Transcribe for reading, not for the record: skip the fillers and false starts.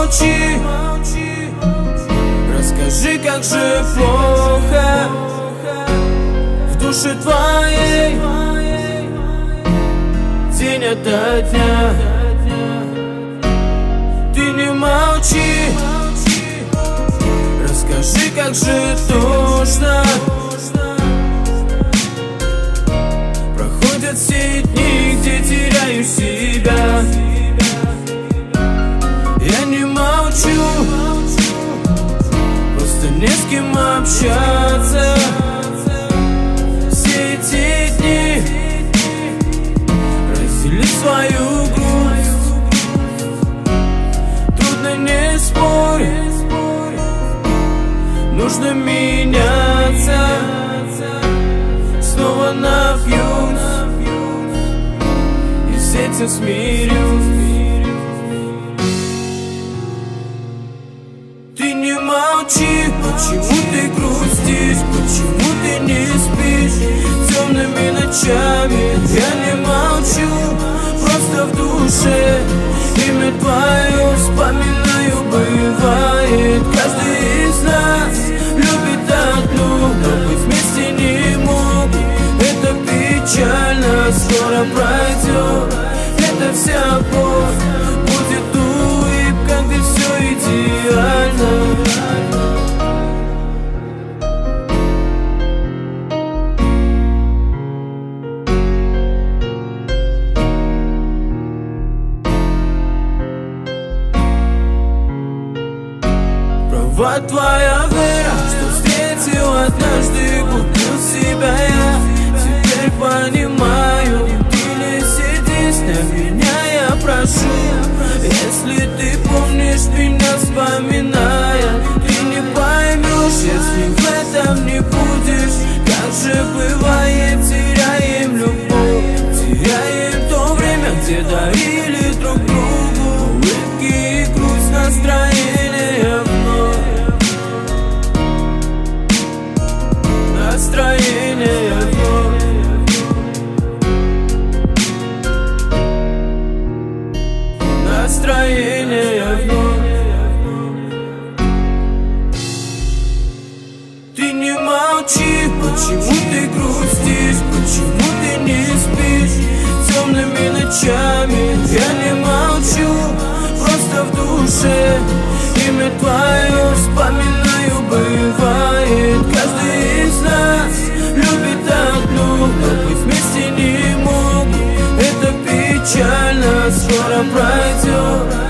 молчи, расскажи, как же плохо в душе твоей день ото дня. Ты не молчи, расскажи, как же тошно проходят все дни, где теряю себя. Я не молчу, просто не с кем общаться. Все эти дни разделить свою грусть трудно, не спорь, нужно меняться. Снова напьюсь и с этим смирюсь. Ты не молчи, почему ты грустишь, почему ты не спишь темными ночами? Я не молчу, просто в душе имя твое вспоминаю. Бывает, каждый из нас любит одну, но быть вместе не могут. Это печально, скоро пройдет эта вся боль. Будет улыбка, где все идеально. Права твоя вера, что встретил однажды, купил себя я. Теперь понимаю, ты не сидишь на меня, я прошу. Если ты помнишь меня, вспоминая, ты не поймешь, если в этом не будешь. Как же бывает, теряем любовь, теряем то время, где дарили друг другу улыбки и грусть, настроение вновь. Настроение вновь. Настроение вновь. Ты не молчи, почему ты грустишь, почему ты не спишь темными ночами? Я не молчу, просто в душе имя твое вспоминаю. Бывает, каждый из нас любит одну, но быть вместе не могут. Это печально, скоро пройдет